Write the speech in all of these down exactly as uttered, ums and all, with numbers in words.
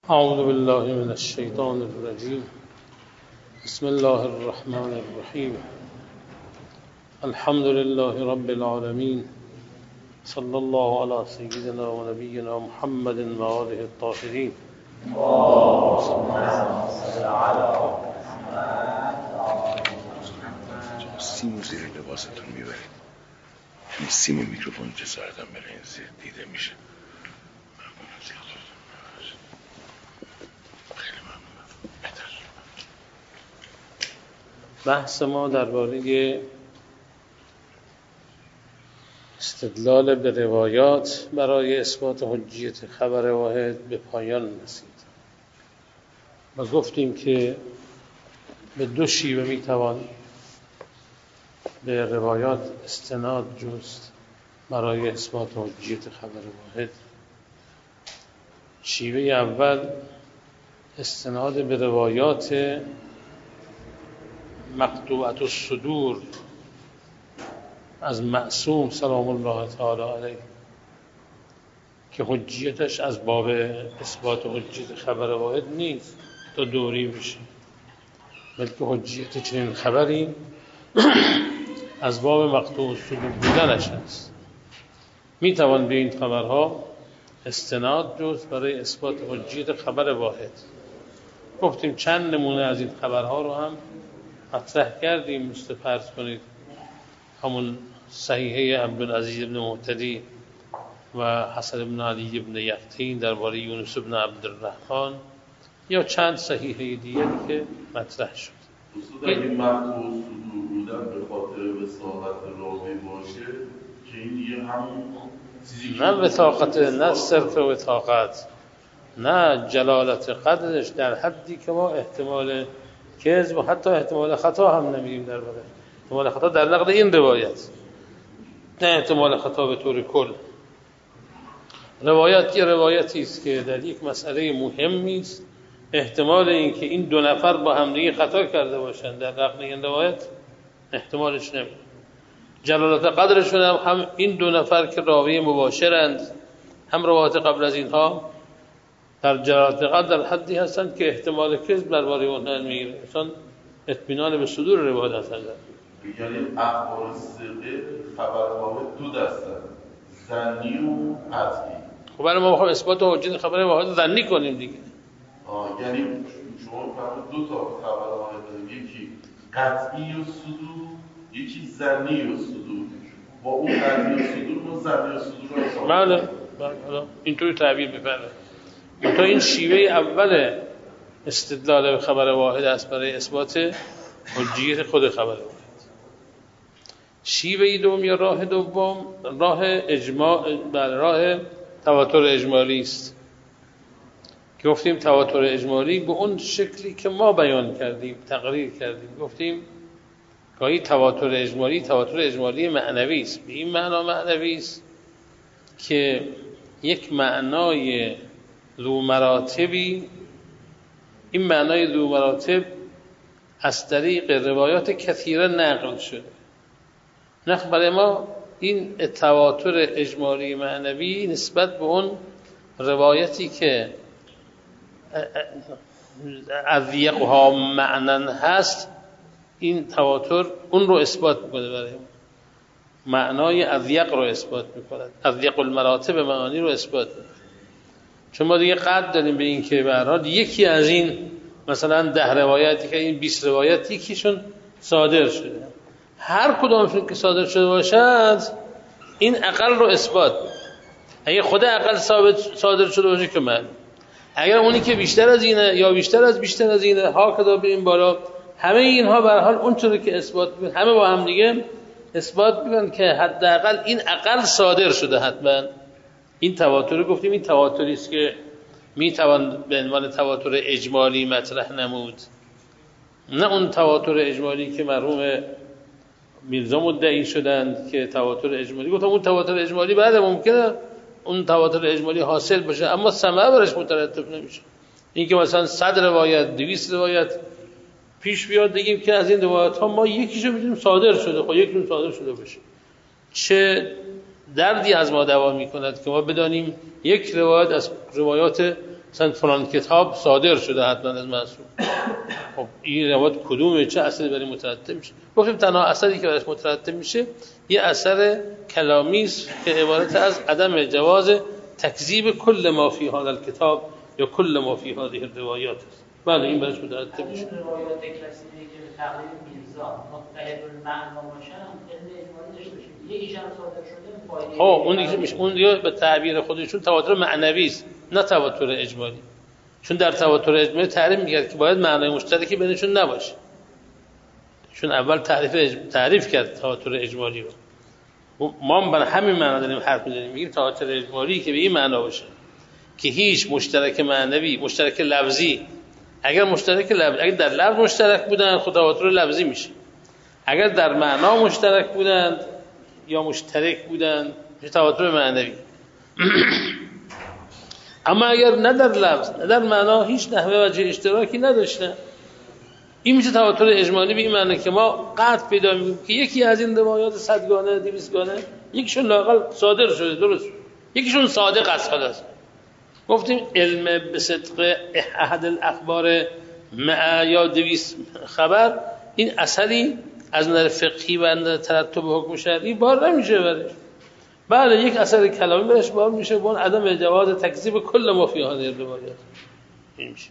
اعوذ بالله من الشیطان الرجیم. بسم الله الرحمن الرحیم. الحمد لله رب العالمین. صلی الله علی سیدنا و نبینا محمد و آله الطاهرین. سیمو زیر لباستون میبرید. این سیم و میکروفون چه سردم بره این زیر دیده میشه. بحث ما درباره استدلال به روایات برای اثبات حجیت خبر واحد به پایان رسید و گفتیم که به دو شیوه میتوان به روایات استناد جست برای اثبات حجیت خبر واحد. شیوه اول استناد به روایات مقطوعة الصدور از معصوم سلام الله تعالی علیه که حجیتش از باب اثبات حجیت خبر واحد نیست تا دوری بشه، بلکه حجیت چنین خبری از باب مقطوع الصدور بودنش است. میتوان به این خبرها استناد جست برای اثبات حجیت خبر واحد. گفتیم چند نمونه از این خبرها رو هم مطرح کردیم. مستفرض کنید همون صحیحه عبدالعزیز بن مهتدی و حسن بن علی بن یقطین درباره یونس بن عبدالرحمن یا چند صحیحه دیگری که مطرح شد. اصلا اگه مقطوع صدور بودن به خاطر وثاقت راوی باشه که این دیگه همون چیزی نه وثاقت، نه صرف وثاقت، نه جلالت قدرش در حدی که ما احتمال کذب و حتی احتمال خطا هم نمیگیم در باره احتمال خطا در نقل این روایت، نه احتمال خطا به طور کل. روایت یه روایتی است که در یک مسئله مهمی است احتمال این که این دو نفر با هم دیگه خطا کرده باشند در نقل این روایت احتمالش نمیده. جلالت قدرشون هم, هم این دو نفر که راوی مباشرند، هم روایت قبل از اینها در جلالت قدر در حدی هستند که احتمال کذب درباره اونها نمیگیره، مثلا اطمینان به صدور روایت هستند. یعنی اخبار صدقه خبر واحد دو دستن، ظنی و قطعی. خب برای ما میخوایم اثبات حجیت خبر واحد ظنی کنیم دیگه. آه یعنی شما فرمود دو تا خبر واحد داریم، یکی قطعی و صدور، یکی ظنی و صدور. با اون قطعی و صدور ما ظنی و صدور رو حساب بله بله اینطوری تعبیر بفرمایید. تا این شیوه اول استدلال به خبر واحد است برای اثبات حجیت خود خبر واحد. شیوه دوم یا راه دوم راه اجماع، بله راه تواتر اجمالی است که گفتیم تواتر اجمالی به اون شکلی که ما بیان کردیم تقریر کردیم. گفتیم گاهی تواتر اجمالی تواتر اجمالی معنوی است. به این معنا معنوی است که یک معنای ذو مراتبی، این معنای ذو مراتب از طریق روایات کثیره نقل شده. نقل برای ما این تواتر اجمالی معنوی نسبت به اون روایتی که اضیقها معنن هست، این تواتر اون رو اثبات میکنه، برای ما معنای اضیق رو اثبات میکنه، اضیق المراتب معانی رو اثبات میکنه. چون ما دیگه قد داریم به این که به هر حال یکی از این مثلا ده روایتی که این بیست روایت یکیشون صادر شده، هر کدومشون که صادر شده باشد این اقل رو اثبات میکنه. اگه خود اقل ثابت صادر شده باشه که من، اگر اونی که بیشتر از اینه یا بیشتر از بیشتر از اینه ها کدا بریم بالا، همه اینها به هر حال اونطوری که اثبات میکنه، همه با هم دیگه اثبات میکنن که حداقل این اقل صادر شده. حتما این تواتر گفتیم این تواتری است که میتوان به عنوان تواتر اجمالی مطرح نمود، نه اون تواتر اجمالی که مرحوم میرزا مدعی شدند که تواتر اجمالی. گفتم اون تواتر اجمالی بعد ممکنه اون تواتر اجمالی حاصل بشه اما ثمره برش مترتب نمیشه. این که مثلا صد روایت دویست روایت پیش بیاد بگیم که از این روایت ها ما یکیشو میدونیم صادر شده، خب یکیشون صادر شده بشه، چه دردی از ما دوا میکند که ما بدانیم یک روایت از روایات مثلا فلان کتاب صادر شده حتما از معصوم. خب این روایت کدومه، چه اثری برای مترتب میشه؟ گفتیم تنها اثری که برایش مترتب میشه یه اثر کلامی است که عبارت از عدم جواز تکذیب کل ما فی هذا الکتاب یا کل ما فی هذه الروایات است. بله این برایش مترتب میشه. روایات کسی که به تقلید میرزا متحد المعنا باشن علم اجمالی داشته باشه، یکیش هم صادر شده فایده. خب اون دیگه میشه، اون دیگه به تعبیر خودشون تواتر معنوی است نه تواتر اجمالی. چون در تواتر اجمالی تعریف می‌کرد که باید معنای مشترکی بینشون نباشه. چون اول تعریف اج... تعریف کرد تواتر اجمالی رو. ما هم برای همین معنا داریم حرف می‌زنیم، میگیم تواتر اجمالی که به این معنا باشه که هیچ مشترک معنوی، مشترک لفظی، اگر مشترک لفظ اگر در لفظ مشترک بودن خود تواتر لفظی میشه. اگر در معنا مشترک بودند یا مشترک بودند میشه تواتر معنوی. اما اگر نه در لفظ نه در معنا هیچ نحوه وجه اشتراکی نداشتن، این میشه تواتر اجمالی به این معنی که ما قطع پیدا می‌کنیم که یکی از این روایات صدگانه دویستگانه یکیشون لااقل صادر شده، درست، یکیشون صادق است. خلاص گفتیم علم به صدق احد الاخبار مع یا دویست خبر این اثری از نظر فقهی و نظر ترتب حکم شرعی بار نمیشه برش. بله یک اثر کلامی برش بار میشه با عدم جواز تکذیب کل ما فی هذه الروایات. این میشه.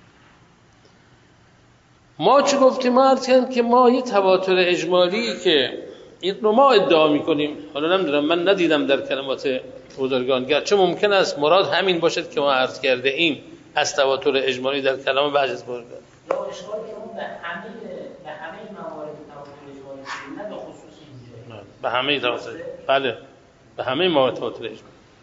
ما چه گفتیم؟ ما عرض کردیم که ما یه تواتر اجمالی که این رو ما ادعا میکنیم، حالا نمیدونم من ندیدم در کلمات بزرگان، گرچه ممکن است مراد همین باشد که ما عرض کرده ایم از تواتر اجمالی در کلام بعضی از بزرگان. یا اشکال شما به همه به همه موارد تواتر اجمالی نه به خصوص اینجا. به همه تواتر، بله به همه موارد تواتر اجمالی.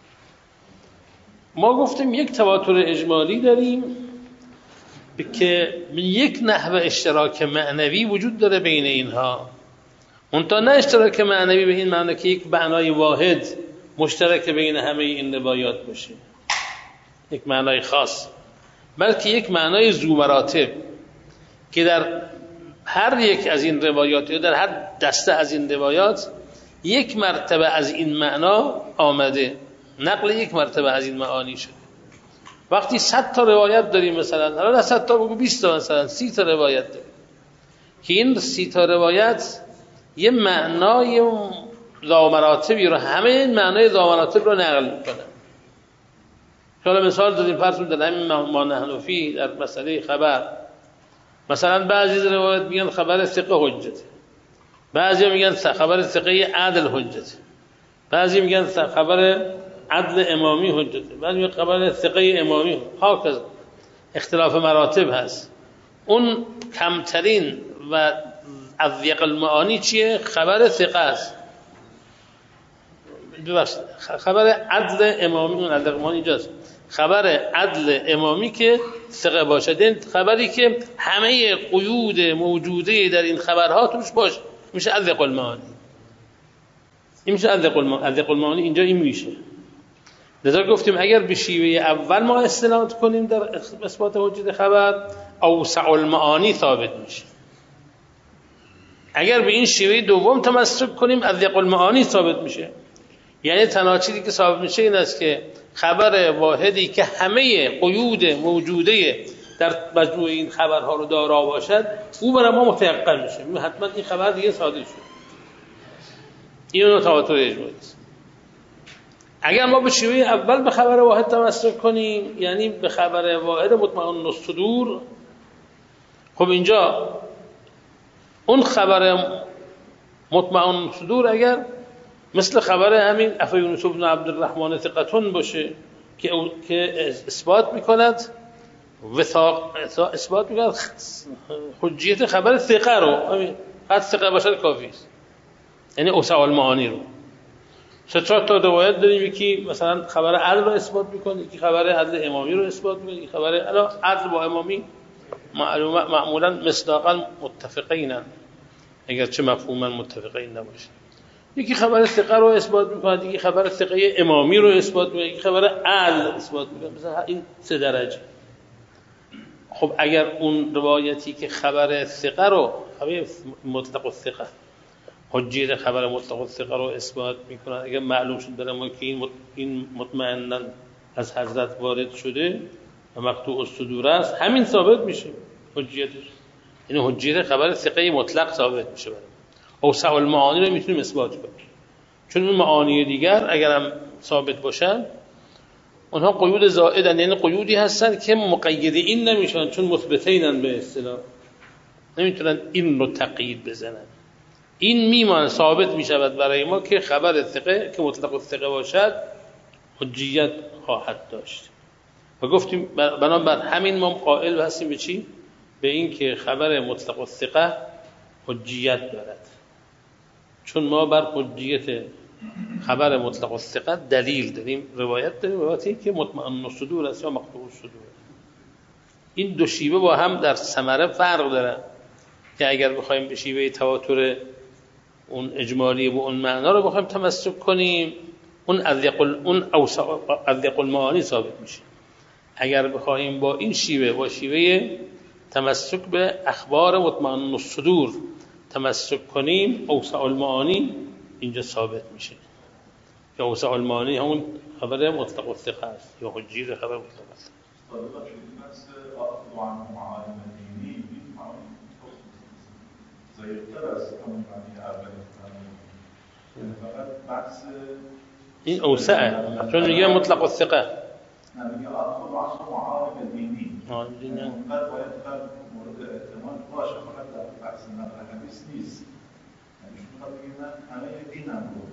ما گفتیم یک تواتر اجمالی داریم که یک نحو اشتراک معنوی وجود داره بین اینها، منتها نه اشتراک معنوی به این معنی که یک معنای واحد مشترک بین همه این روایات باشه، یک معنای خاص، بلکه یک معنای ذو مراتب که در هر یک از این روایات یا در هر دسته از این روایات یک مرتبه از این معنا آمده، نقل یک مرتبه از این معانی شده. وقتی صد تا روایت داریم، مثلا حالا نه صد تا بگو بیست تا، مثلا سی تا روایت داریم که این سی تا روایت یه معنای ذامراتبی رو، همه این معنای ذامراتب رو نقل میکنن. حالا مثال دادیم فرض کنید در همین ما نحن فی در مسئله خبر، مثلا بعضی از روایت میگن خبر ثقه حجته، بعضی میگن خبر ثقه عدل حجته، بعضی میگن خبر عدل امامی حجته، بعضی میگن خبر ثقه امامی، هاکذا اختلاف مراتب هست. اون کمترین و اضیق المعانی چیه؟ خبر ثقه است. خبر عدل امامی، اون عدل امامی اینجاست، خبر عدل امامی که ثقه باشد، این خبری که همه قیود موجوده در این خبرها توش باشه، میشه اضیق المعانی. این میشه اضیق المعانی. اضیق المعانی اینجا این میشه. لذا گفتیم اگر به شیوه اول ما استناد کنیم در اثبات حجت خبر، اوسع المعانی ثابت میشه. اگر به این شیوه دوم تمسک کنیم، اضیق المعانی ثابت میشه. یعنی تنها چیزی که ثابت میشه این است که خبر واحدی که همه قیود موجوده در مجموع این خبرها رو دارا باشد، او برای ما متيقن میشه، حتما این خبر دیگه صادق شد. این نوع تواتر اجمالی است. اگر ما به شیوه اول به خبر واحد تمسک کنیم، یعنی به خبر واحد مطمئن الصدور، خب اینجا اون خبر مطمئن الصدور اگر مثل خبر همین افا یونس بن عبدالرحمن ثقتون باشه که که اثبات میکند وثاق اثبات میکند حجیت خبر ثقه رو، همین حد ثقه باشد کافی است، یعنی اوسع المعانی رو. سه چهار تا روایت داریم، یکی مثلا خبر عدل رو اثبات میکنه، یکی خبر عدل امامی رو اثبات میکنه، یکی خبر عدل با امامی معلومه معمولا مصداقا متفقینن، اگر چه مفهوما متفقین نباشه. یکی خبر ثقه رو اثبات میکنه، یکی خبر ثقه امامی رو اثبات میکنه، یکی خبر عدل اثبات میکنه، مثلا این سه درجه. خب اگر اون روایتی که خبر ثقه رو، خبر مطلق الثقه، حجیت خبر مطلق الثقه رو اثبات میکنه، اگر معلوم شد برای ما که این این مطمئنا از حضرت وارد شده، و مقطوع الصدور است، همین ثابت میشه حجیتش. یعنی حجیت خبر ثقه مطلق ثابت میشه برای ما. اوسع المعانی رو میتونیم اثبات کنیم، چون اون معانی دیگر اگر هم ثابت باشن اونها قیود زائدن، یعنی قیودی هستن که مقید این نمیشن، چون مثبتینن به اصطلاح، نمیتونن این رو تقیید بزنن. این میمان ثابت میشود برای ما که خبر ثقه که مطلق الثقه باشد حجیت خواهد داشت. و گفتیم بنابر همین ما قائل هستیم به چی؟ به این که خبر مطلق الثقه حجیت دارد، چون ما بر حجیت خبر مطلق الثقه دلیل داریم، روایت داریم، روایتی که مطمئن الصدور است یا مقطوع الصدور. این دو شیوه با هم در ثمره فرق دارن که اگر بخوایم به شیوه تواتر اون اجمالی و اون معنا رو بخوایم تمسک کنیم، اون اضیق اون اوسع اضیق المعانی ثابت میشه. اگر بخوایم با این شیوه، با شیوه تمسک به اخبار مطمئن الصدور تمسک کنیم، اوسع المعانی اینجا ثابت میشه که اوسع المعانی همون خبر مطلق الثقه است یا حجیت خبر مطلق الثقه. این اوسعه، چون میگه مطلق الثقه نمیگه آخر عصر معارف دینی اونقدر باید فرد مورد اعتماد باشه، فقط در بحث نقل حدیث نیست. یعنی شما بگید من همه دینم رو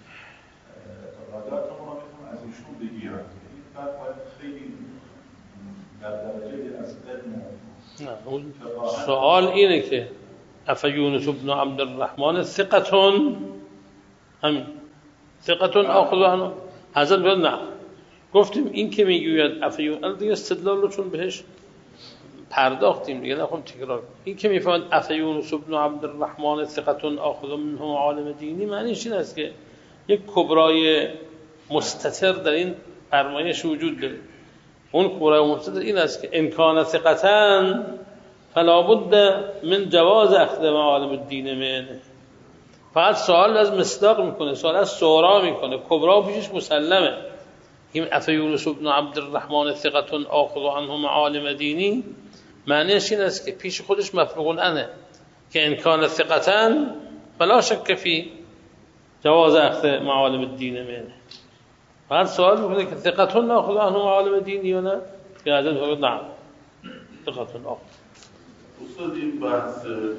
اعتقاداتمون رو میتونم از ایشون بگیرم، این فرد باید خیلی در درجه از علم و سوال اینه که افیونس ابن عبدالرحمن ثقتون، همین ثقتون آخذ عنه حضرت بیاد نه. گفتیم این که میگوید افیون دیگه استدلال رو چون بهش پرداختیم دیگه نخوام تکرار. این که میفهمد افیونس ابن عبدالرحمن ثقتون آخذ منهم عالم دینی، معنیش این است که یک کبرای مستتر در این فرمایش وجود داره. اون کبرای مستتر این است که ان کان ثقتن فلا بد من جواز اخذ معالم الدین منه. فقط سوال از مصداق میکنه، سوال از سورا میکنه، کبرا پیشش مسلمه. این افیونس ابن عبدالرحمن ثقتون آخذ عنهم معالم دینی معنیش این است که پیش خودش مفروغ عنه که ان کان ثقتن فلا شک فی جواز اخذ معالم الدین منه. فقط سوال میکنه که ثقتون آخذ عنهم معالم دینی یا نه، که حضرت فرمود نعم ثقتون آخذ. استاد این بحث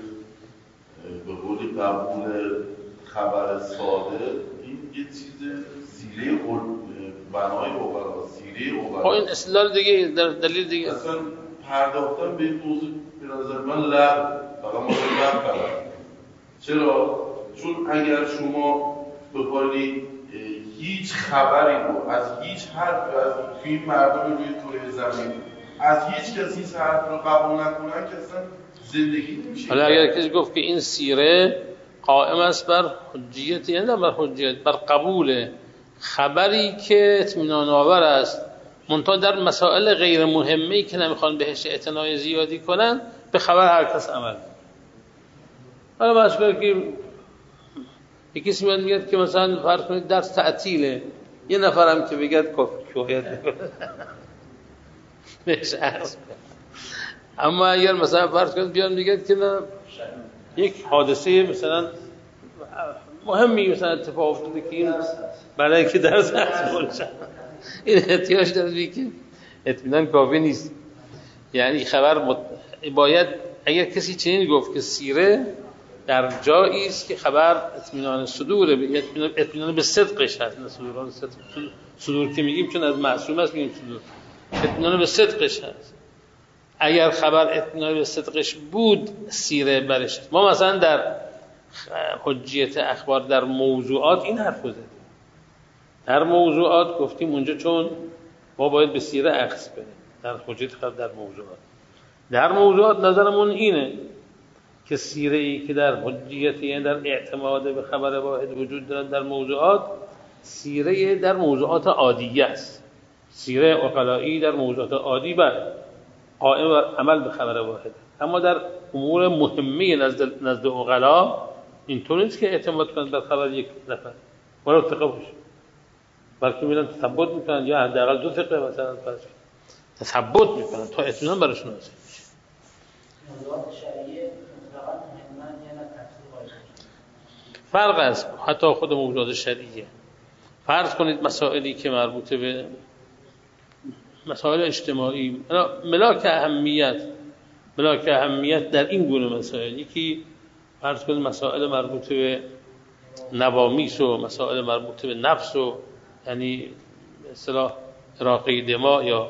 به قولی قبول خبر صادق این یه چیز سیره بنای اوغلا، سیره اوغلا. این استدلال دیگه در دلیل دیگه اصلا پرداختن به این موضوع به نظر من لغو، فقط ما لغو کردن. چرا؟ چون اگر شما بخواید هیچ خبری رو از هیچ حرف از این مردم روی کره زمین از هیچ کسی این حرف رو قبول نکنن که اصلا زندگی نمیشه. حالا اگر کسی گفت که این سیره قائم است بر حجیت، یعنی نه بر حجیت، بر قبول خبری که اطمینان آور است، منتها در مسائل غیر مهمه‌ای که نمیخوان بهش اعتنای زیادی کنن به خبر هر کس عمل. حالا مثلا که یکی میاد میگه که مثلا فرض کنید درس تعطیله، یه نفرم که بگه کفایت بهش عرض. اما اگر مثلا فرض کنید بیان میگه که نه یک حادثه مثلا مهمی مثلا اتفاق افتاده که این برای اینکه درس باشه این احتیاج داره که اطمینان کافی نیست. یعنی خبر مت... باید اگر کسی چنین گفت که سیره در جایی است که خبر اطمینان صدوره، اطمینان به صدقش هست، نه صدوران صدق. صدور که میگیم چون از معصوم است میگیم صدور، اطمینان به صدقش هست. اگر خبر اطمینان به صدقش بود سیره برش. ما مثلا در حجیت اخبار در موضوعات این حرف رو زدیم، در موضوعات گفتیم اونجا چون ما باید به سیره اخذ کنیم در حجیت خبر در موضوعات. در موضوعات نظرمون اینه که سیره ای که در حجیت یعنی در اعتماد به خبر واحد وجود دارد در موضوعات، سیره در موضوعات عادیه است. سیره عقلایی در موضوعات عادی بر قائم بر عمل به خبر واحد، اما در امور مهمه نزد نزد عقلا اینطور نیست که اعتماد کنند بر خبر یک نفر ولی ثقه باشه، بلکه میرن تثبت میکنن یا حداقل دو ثقه مثلا فرض. تثبت میکنن تا اطمینان براشون حاصل میشه. موضوعات شرعیه مطلقاً مهمن یا نه تفسیر قائل فرق است حتی خود موضوعات شرعیه. فرض کنید مسائلی که مربوط به مسائل اجتماعی ملاک اهمیت ملاک اهمیت در این گونه مسائل، یکی فرض کنید مسائل مربوط به نوامیس و مسائل مربوط به نفس و یعنی اصطلاح راقی دماء یا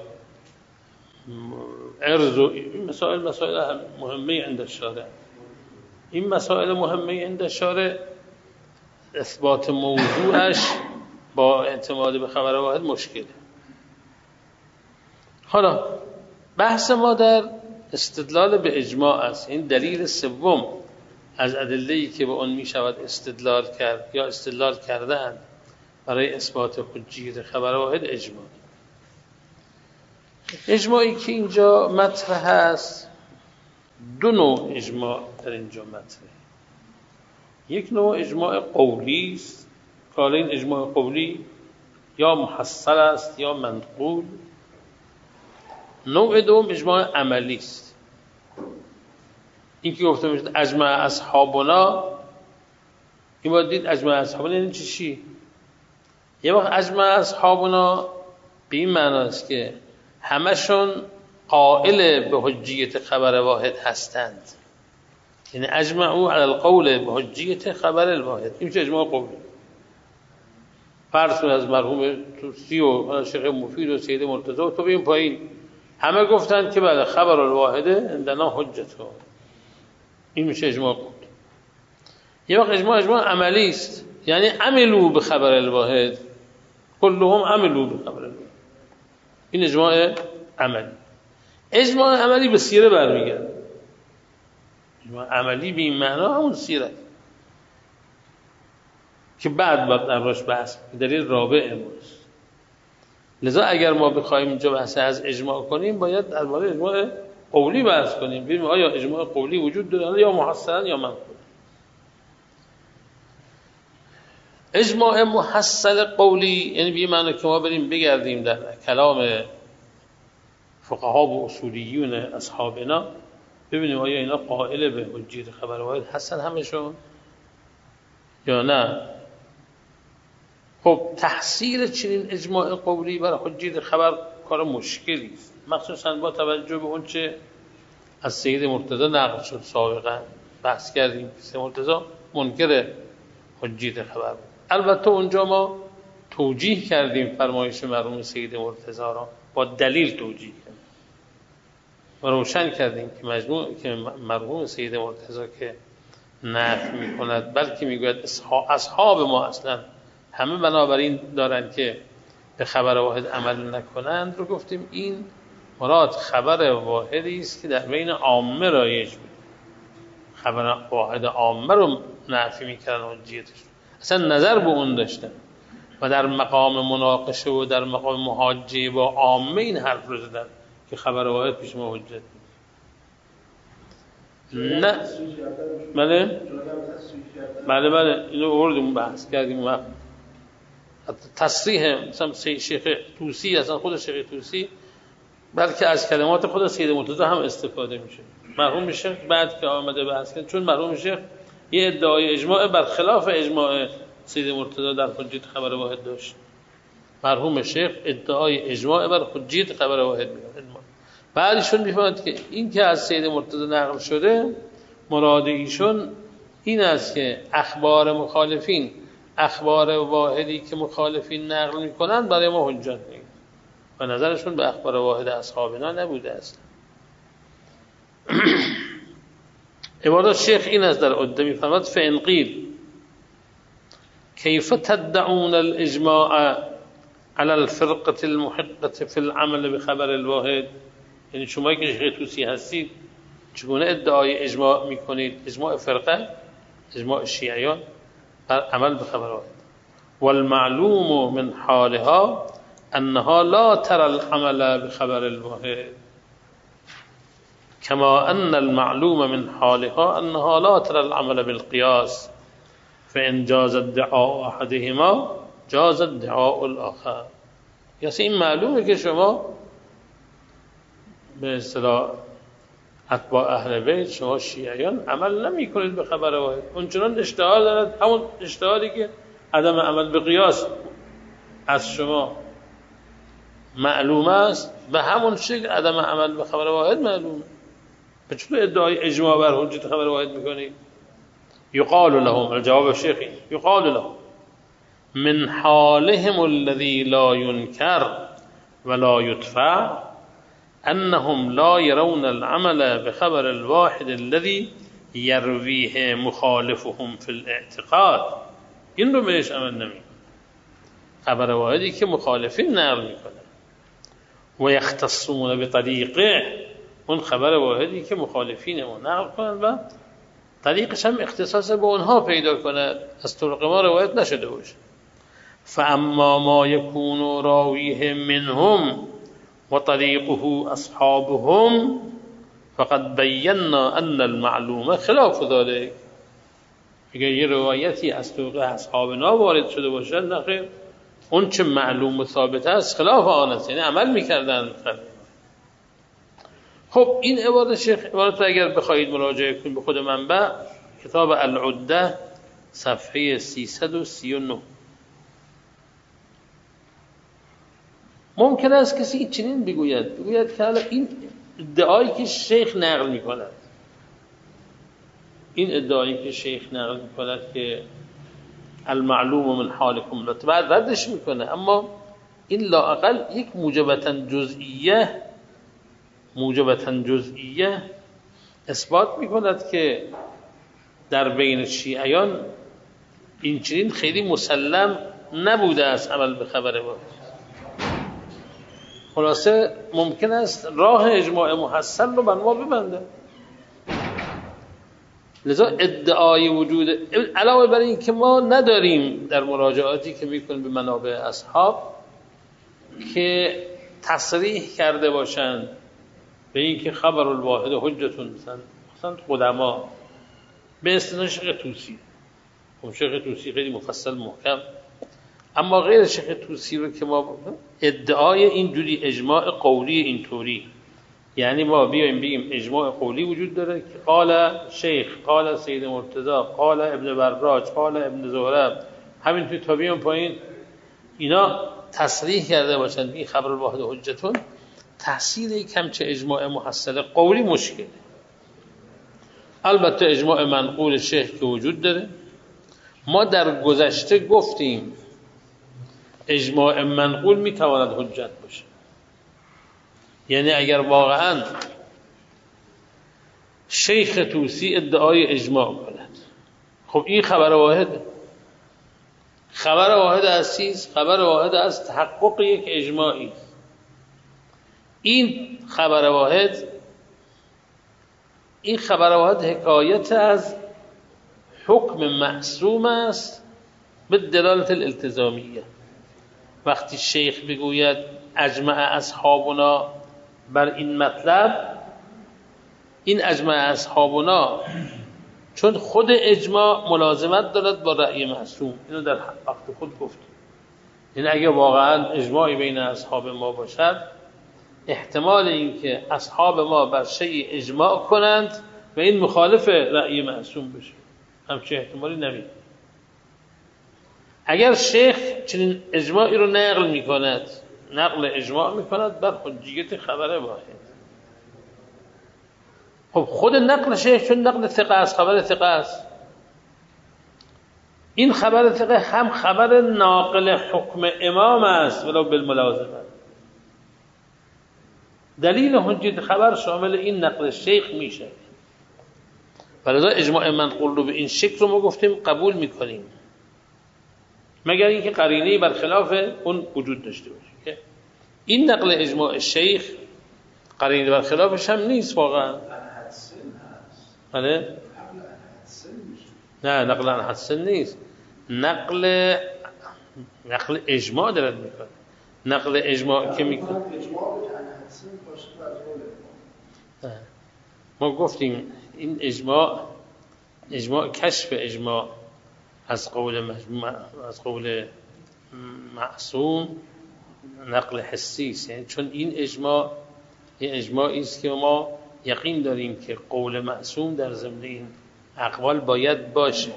ارز و مسائل مسائل مهمه عند الشارع. این مسائل مهمه عند الشارع اثبات موضوعش با اعتماد به خبر واحد مشکله. حالا بحث ما در استدلال به اجماع است. این دلیل سوم از ادله‌ای که به اون می شود استدلال کرد یا استدلال کردند برای اثبات حجیت خبر واحد اجماع. اجماعی که اینجا مطرح است، دو نوع اجماع در اینجا مطرحه. یک نوع اجماع قولی است که این اجماع قولی یا محصل است یا منقول. نوع دوم اجماع عملی است. این که گفته میشه اجماع اصحابنا، این باید دید اجماع اصحابنا یعنی چی؟ یه وقت اجماع اصحابنا به این معناست که همشون قائل به حجیت خبر واحد هستند، یعنی اجمعوا علی القول به حجیت خبر الواحد. این میشه اجماع قولی. فرض از مرحوم توسی و شیخ مفید و سید مرتضی و تو بیم پایین همه گفتن که بله خبر الواحده عندنا حجته. این میشه اجماع قولی. یه وقت اجماع اجماع عملی است، یعنی عملوا به خبر الواحد، كلهم عملوا به خبر الواحد. این اجماع عملی. اجماع عملی به سیره برمیگرده. اجماع عملی به این معنا همون سیره که بعد باید در روش بحث دلیل رابع ماست. لذا اگر ما بخوایم اینجا بحث از اجماع کنیم باید درباره اجماع قولی بحث کنیم، ببینیم آیا اجماع قولی وجود داره یا محصل یا منقول. اجماع محصل قولی یعنی به این معنی که ما بریم بگردیم در کلام فقها و اصولیون اصحابنا ببینیم آیا اینا قائل به حجیت خبر واحد هستن همشون یا نه. خب تحصیل چنین اجماع قولی برای حجیت خبر کار مشکلی است، مخصوصا با توجه به اون چه از سید مرتضی نقل شد. سابقا بحث کردیم سید مرتضی منکر حجیت خبر بود. البته اونجا ما توجیه کردیم فرمایش مرحوم سید مرتضی را، با دلیل توجیه کردیم و روشن کردیم که مجموع که مرحوم سید مرتضی که نفی میکند بلکه میگوید اصحاب ما اصلا همه بنابراین دارن که به خبر واحد عمل نکنند، رو گفتیم این مراد خبر واحدی است که در بین عامه رایج بود. خبر واحد عامه رو نفی میکردن حجیتش، اصلا نظر به اون داشتن و در مقام مناقشه و در مقام محاجه با عامه این حرف رو زدن که خبر واحد پیش ما حجت نه. بله بله بله اینو آوردیم بحث کردیم و تصریح مثلا شیخ طوسی، اصلا خود شیخ طوسی بلکه از کلمات خود سید مرتضی هم استفاده میشه. مرحوم شیخ بعد که آمده بحث کرد، چون مرحوم شیخ یه ادعای اجماع برخلاف اجماع سید مرتضی در حجیت خبر واحد داشت. مرحوم شیخ ادعای اجماع بر حجیت خبر واحد می‌کرد. بعدشون میفهمند که این که از سید مرتضی نقل شده مراد ایشون این است که اخبار مخالفین، اخبار واحدی که مخالفین نقل میکنن برای ما حجت نیست و نظرشون به اخبار واحد اصحابنا نبوده است. عبارت شیخ این است در عده میفرماد فإن قیل کیف تدعون الاجماع على الفرقة المحقة في العمل بخبر الواحد، یعنی شما که شیخ طوسی هستید چگونه ادعای اجماع میکنید، اجماع فرقه، اجماع شیعیان بر عمل بخبر واحد. والمعلوم من حالها انها لا ترى العمل بخبر الواحد كما ان المعلوم من حالها انها لا ترى العمل بالقياس فإن جاز ادعاء احدهما جاز ادعاء الاخر. یعنی این معلومه که شما به اصطلاح اتباع اهل بیت، شما شیعیان عمل نمی کنید به خبر واحد. اونچنان اشتهار دارد، همون اشتهاری که عدم عمل به قیاس از شما معلوم است، به همون شکل عدم عمل به خبر واحد معلومه. به چطور ادعای اجماع بر حجت خبر واحد میکنید؟ یقال لهم، الجواب شیخی، یقال لهم من حالهم الذي لا ينكر ولا يدفع انهم لا يرون العمل بخبر الواحد الذي يرويه مخالفهم في الاعتقاد. این رو بهش عمل نمی خبر واحدی که مخالفین نقل میکنه و یختصون بطریقه، اون خبر واحدی که مخالفین ما نقل کنند و طریقش هم اختصاص به اونها پیدا کند، از طرق ما روایت نشده باشه. فاما ما یکون راویه منهم و طریقه اصحابهم فقد بینا ان المعلومه خلاف ذلك. اگر یه روایتی از طرق اصحابنا وارد شده باشه، نه خیر، اون چه معلوم و ثابت است خلاف آن است، یعنی عمل میکردن. خب این عبارت شیخ، عبارت اگر بخواهید مراجعه کنید به خود منبع، کتاب العده صفحه سیصد و سی و نه. ممکن است کسی چنین بگوید بگوید که حالا این ادعایی که شیخ نقل میکند، این ادعایی که شیخ نقل میکند که المعلوم من حالکم، بعد ردش میکنه، اما این لااقل یک موجبتا جزئیه موجبتا جزئیه اثبات میکند که در بین شیعیان این چنین خیلی مسلم نبوده است عمل به خبر واحد. خلاصه ممکن است راه اجماع محسن رو بر ما ببنده. لذا ادعای وجود، علاوه بر این که ما نداریم در مراجعاتی که میکنیم به منابع اصحاب که تصریح کرده باشند به این که خبر الواحد حجتون، مثلا مثلا قدما به استثناء شیخ طوسی. خب شیخ طوسی خیلی مفصل محکم، اما غیر شیخ طوسی رو که ما ادعای اینجوری اجماع قولی اینطوری، یعنی ما بیایم بگیم اجماع قولی وجود داره که قال شیخ، قال سید مرتضی، قال ابن براج، قال ابن زهرب، همینطوری تا بیام پایین اینا تصریح کرده باشند این خبر الواحد حجتون، تحصیل کم چه اجماع محصل قولی مشکله. البته اجماع منقول شیخ که وجود داره، ما در گذشته گفتیم اجماع منقول میتواند حجت باشه، یعنی اگر واقعا شیخ طوسی ادعای اجماع کند، خب این خبر واحده. خبر واحد از چیز؟ خبر واحد از تحقق یک اجماعی. این خبر واحد این خبر واحد حکایت از حکم معصوم است به دلالت الالتزامیه. وقتی شیخ بگوید اجمع اصحابنا بر این مطلب، این اجمع اصحابنا چون خود اجماع ملازمت دارد با رأی معصوم، اینو در وقت خود گفتیم. این اگه واقعا اجماعی بین اصحاب ما باشد، احتمال این که اصحاب ما بر شیء اجماع کنند و این مخالف رأی معصوم بشه، همچه احتمالی نمید. اگر شیخ چنین اجماعی رو نقل می کند، نقل اجماع می کند بر حجیت خبر واحد، خب خود نقل شیخ چون نقل ثقه است، خبر ثقه است، این خبر ثقه هم خبر ناقل حکم امام است ولو بالملازمه. دلیل حجیت خبر شامل این نقل شیخ میشه. ولذا اجماع منقول رو به این شکل رو ما گفتیم قبول میکنیم، مگر اینکه قرینه‌ای برخلاف اون وجود داشته باشه که این نقل اجماع شیخ قرینه برخلافش هم نیست واقعا. بله؟ نه، نقل عن حدسن نیست، نقل نقل اجماع دارد میکنه. نقل اجماع که میکنه ما گفتیم این اجماع اجماع کشف اجماع از قول مجموع از قول معصوم نقل حسی است، یعنی چون این اجماع این اجماعی است که ما یقین داریم که قول معصوم در ضمن این اقوال باید باشه.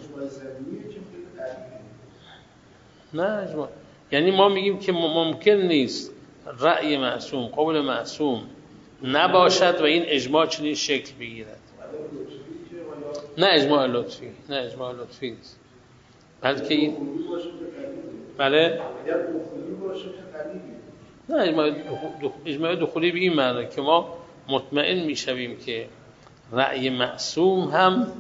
نه اجماع یعنی ما میگیم که ممکن نیست رأی معصوم، قول معصوم نباشد و این اجماع چنین شکل بگیرد. نه اجماع لطفی، نه اجماع لطفی نیست، بلکه این بله نه اجماع اجماع دخولی به این معنی که ما مطمئن میشویم که رأی معصوم هم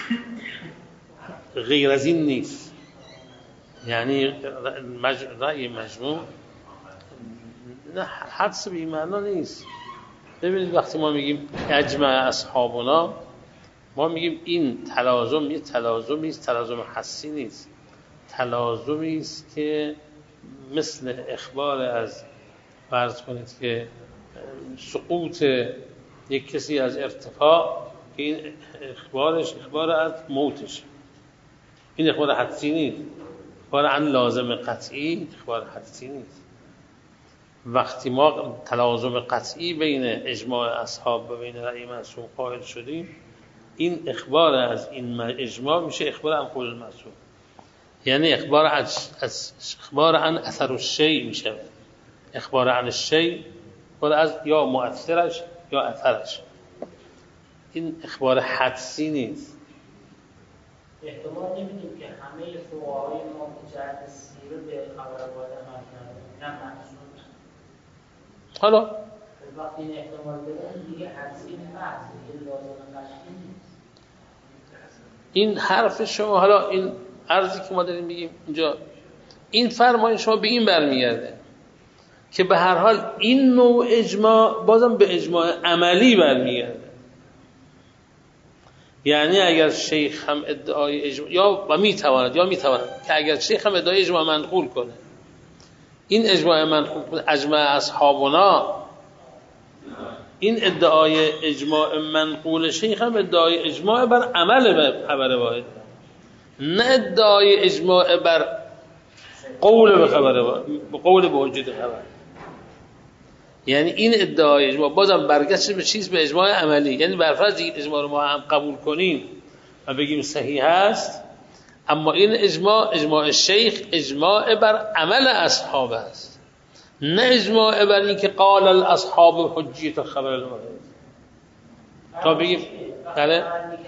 غیر از این نیست، یعنی مج... رأی مجموع نه حدس به این معنی نیست. ببینید وقتی ما میگیم اجمع اصحابنا، ما میگیم این تلازم یه تلازمی است، تلازم حسی نیست، تلازمی است که مثل اخبار از فرض کنید که سقوط یک کسی از ارتفاع که این اخبارش اخبار از موتش، این اخبار حدسی نیست، اخبار عن لازم قطعی اخبار حدسی نیست. وقتی ما تلازم قطعی بین اجماع اصحاب و بین رأی معصوم قائل شدیم، این اخبار از این اجماع میشه اخبار عن قول المعصوم، یعنی اخبار از اخبار عن اثر الشیء میشه، اخبار عن الشیء اخبار از یا مؤثرش یا اثرش، این اخبار حدسی نیست. احتمال نمیدیم که همه فقهای ما به جهت سیره به خبر واحد عمل کردن، نه معصوم. حالا وقتی این احتمال بدن دیگه حدسی محض، دیگه لازم قطعی نیست. این حرف شما، حالا این عرضی که ما داریم میگیم اینجا، این فرمای شما به این برمیگرده که به هر حال این نوع اجماع بازم به اجماع عملی برمیگرده. یعنی اگر شیخ هم ادعای اجماع یا و میتواند یا میتواند که اگر شیخ هم ادعای اجماع منقول کنه، این اجماع منقول کنه اجماع اصحابنا، این ادعای اجماع منقول شیخ هم ادعای اجماع بر عمل به خبر واحد، نه ادعای اجماع بر قول به خبر واحد، قول به حجت خبر. یعنی این ادعای اجماع بازم برگشت به چیز، به اجماع عملی، یعنی برفرض این اجماع رو ما هم قبول کنیم و بگیم صحیح است، اما این اجماع اجماع شیخ اجماع بر عمل اصحاب است، نه اجماع بر این که قال الاصحاب حجیت خبر الواحد. تا بگیم بله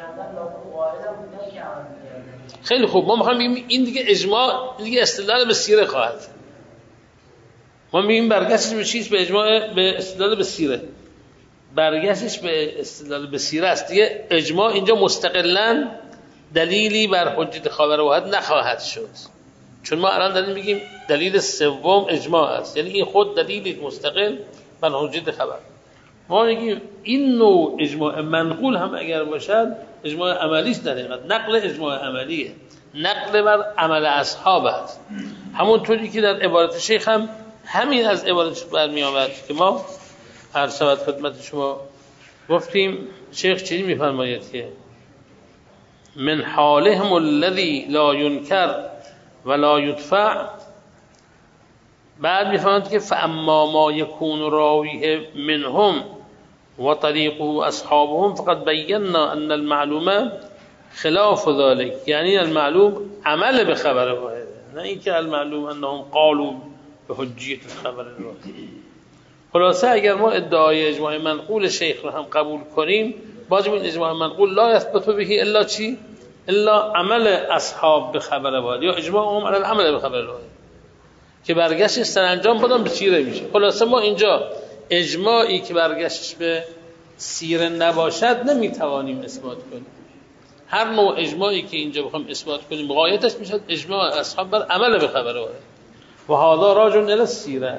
خیلی خوب، ما میخوایم بگیم این دیگه اجماع دیگه استدلال به سیره خواهد. ما میگیم برگشتش به چیز، به اجماع به استدلال به سیره، برگشتش به استدلال به سیره است دیگه. اجماع اینجا مستقلاً دلیلی بر حجت خبر واحد نخواهد شد، چون ما الان داریم میگیم دلیل سوم اجماع است، یعنی این خود دلیلی مستقل بر حجت خبر. ما میگیم این نوع اجماع منقول هم اگر باشد اجماع عملی است، در حقیقت نقل اجماع عملیه، نقل بر عمل اصحاب است. همونطوری که در عبارت شیخ هم همین از عبارت برمی آمد که ما هر شود خدمت شما گفتیم. شیخ چیزی میفرماید که من حالهم الذي لا ينكر ولا يدفع، بعد میفرماید که فاما ما يكون راويه منهم وطريقه اصحابهم فقد بينا ان المعلومه خلاف ذلك، یعنی المعلوم عمل به خبر واحد، نه اینکه المعلوم انهم قالوا به حجیت خبر الواحد. خلاصه اگر ما ادعای اجماع منقول شیخ رو هم قبول کنیم، باز این اجماع منقول لا یثبت به الا چی؟ الا عمل اصحاب به خبر واحد، یا اجماع هم علی العمل به خبر واحد که برگشتش سرانجام بادم به سیره میشه. خلاصه ما اینجا اجماعی که برگشتش به سیره نباشد نمیتوانیم اثبات کنیم. هر نوع اجماعی که اینجا بخوام اثبات کنیم غایتش میشه اجماع اصحاب بر عمل به خبر واحد و هذا راجع الی السیره،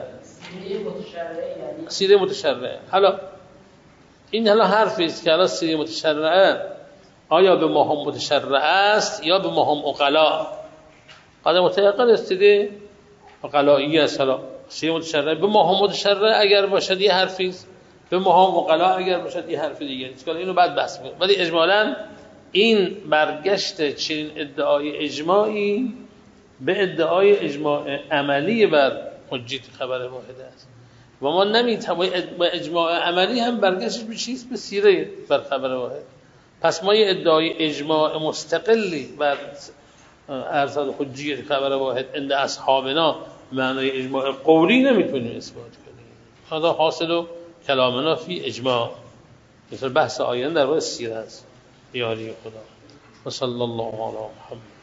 سیره متشرعه. حالا این حالا حرفی است که حالا سیره متشرعه آیا به ما هم متشرعه است یا به ما هم عقلا؟ قد متعقل است دیگه، عقلایی است. حالا سیره متشرعه به ما هم متشرعه اگر باشد یه حرفی است، به ما هم عقلا اگر باشد یه حرف دیگه است. اینو بعد بحث می‌کنیم، ولی اجمالاً این برگشت چنین ادعای اجماعی به ادعای اجماع عملی بر حجیت خبر واحد است. و ما نمیتوانیم با اجماع عملی هم برگشتش به چیز به سیره بر خبر واحد. پس ما یه ادعای اجماع مستقلی بر ارسال حجیت خبر واحد عند اصحابنا معنای اجماع قولی نمیتونیم اثبات کنیم. هذا حاصل کلامنا فی اجماع. مثل بحث آینده در باب سیره است. یاری خدا. و صلی الله علی محمد.